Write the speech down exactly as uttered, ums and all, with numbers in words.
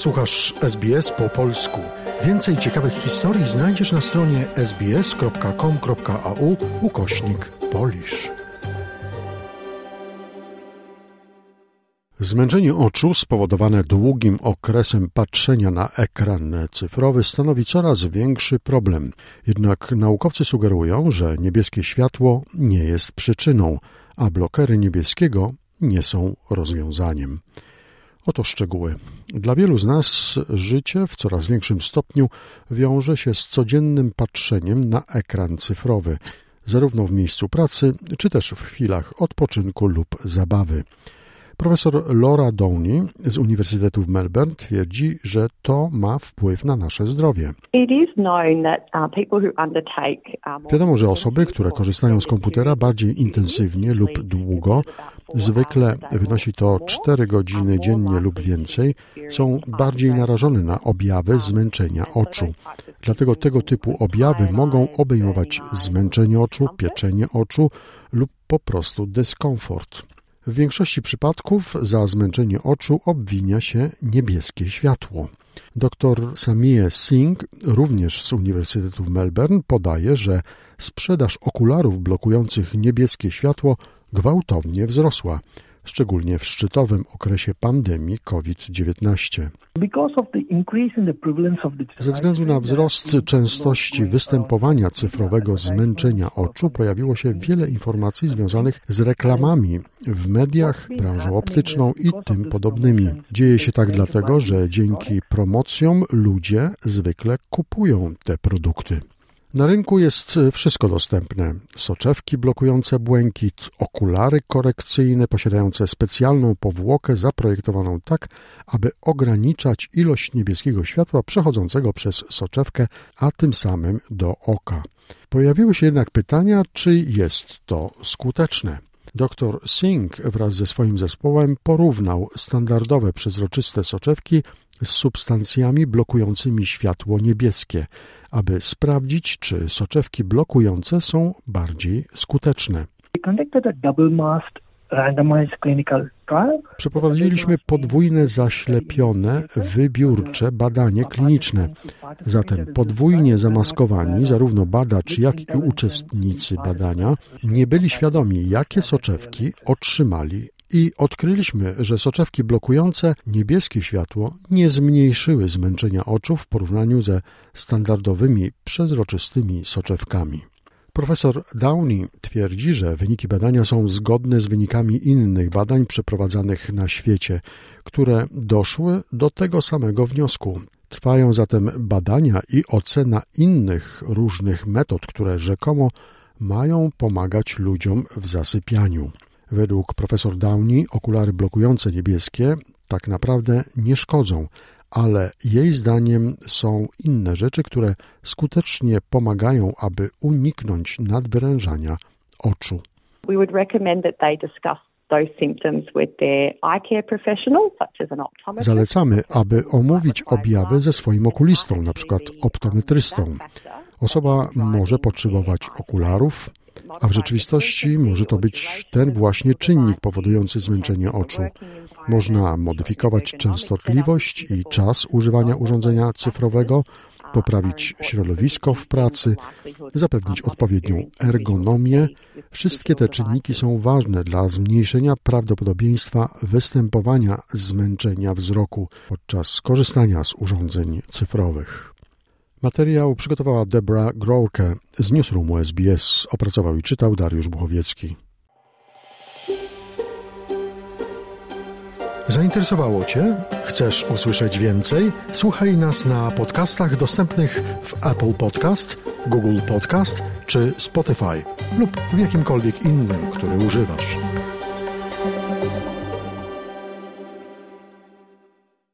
Słuchasz S B S po polsku. Więcej ciekawych historii znajdziesz na stronie sbs.com.au ukośnik Polish. Zmęczenie oczu spowodowane długim okresem patrzenia na ekran cyfrowy stanowi coraz większy problem. Jednak naukowcy sugerują, że niebieskie światło nie jest przyczyną, a blokery niebieskiego nie są rozwiązaniem. Oto szczegóły. Dla wielu z nas życie w coraz większym stopniu wiąże się z codziennym patrzeniem na ekran cyfrowy, zarówno w miejscu pracy, czy też w chwilach odpoczynku lub zabawy. Profesor Laura Downey z Uniwersytetu w Melbourne twierdzi, że to ma wpływ na nasze zdrowie. Wiadomo, że osoby, które korzystają z komputera bardziej intensywnie lub długo, zwykle wynosi to cztery godziny dziennie lub więcej, są bardziej narażone na objawy zmęczenia oczu. Dlatego tego typu objawy mogą obejmować zmęczenie oczu, pieczenie oczu lub po prostu dyskomfort. W większości przypadków za zmęczenie oczu obwinia się niebieskie światło. Doktor Samir Singh, również z Uniwersytetu w Melbourne, podaje, że sprzedaż okularów blokujących niebieskie światło gwałtownie wzrosła, szczególnie w szczytowym okresie pandemii COVID dziewiętnaście. Ze względu na wzrost częstości występowania cyfrowego zmęczenia oczu pojawiło się wiele informacji związanych z reklamami w mediach, branżą optyczną i tym podobnymi. Dzieje się tak dlatego, że dzięki promocjom ludzie zwykle kupują te produkty. Na rynku jest wszystko dostępne. Soczewki blokujące błękit, okulary korekcyjne posiadające specjalną powłokę zaprojektowaną tak, aby ograniczać ilość niebieskiego światła przechodzącego przez soczewkę, a tym samym do oka. Pojawiły się jednak pytania, czy jest to skuteczne. Doktor Singh wraz ze swoim zespołem porównał standardowe przezroczyste soczewki z substancjami blokującymi światło niebieskie, aby sprawdzić, czy soczewki blokujące są bardziej skuteczne. Przeprowadziliśmy podwójne zaślepione, wybiórcze badanie kliniczne. Zatem podwójnie zamaskowani, zarówno badacz, jak i uczestnicy badania nie byli świadomi, jakie soczewki otrzymali i odkryliśmy, że soczewki blokujące niebieskie światło nie zmniejszyły zmęczenia oczu w porównaniu ze standardowymi, przezroczystymi soczewkami. Profesor Downey twierdzi, że wyniki badania są zgodne z wynikami innych badań przeprowadzanych na świecie, które doszły do tego samego wniosku. Trwają zatem badania i ocena innych różnych metod, które rzekomo mają pomagać ludziom w zasypianiu. Według profesor Downey okulary blokujące niebieskie tak naprawdę nie szkodzą, ale jej zdaniem są inne rzeczy, które skutecznie pomagają, aby uniknąć nadwyrężania oczu. We would recommend that they discuss those symptoms with their eye care professional, such as an optometrist. Zalecamy, aby omówić objawy ze swoim okulistą, na przykład optometrystą. Osoba może potrzebować okularów, a w rzeczywistości może to być ten właśnie czynnik powodujący zmęczenie oczu. Można modyfikować częstotliwość i czas używania urządzenia cyfrowego, poprawić środowisko w pracy, zapewnić odpowiednią ergonomię. Wszystkie te czynniki są ważne dla zmniejszenia prawdopodobieństwa występowania zmęczenia wzroku podczas korzystania z urządzeń cyfrowych. Materiał przygotowała Deborah Groarke z Newsroomu S B S. Opracował i czytał Dariusz Buchowiecki. Zainteresowało Cię? Chcesz usłyszeć więcej? Słuchaj nas na podcastach dostępnych w Apple Podcast, Google Podcast czy Spotify lub w jakimkolwiek innym, który używasz.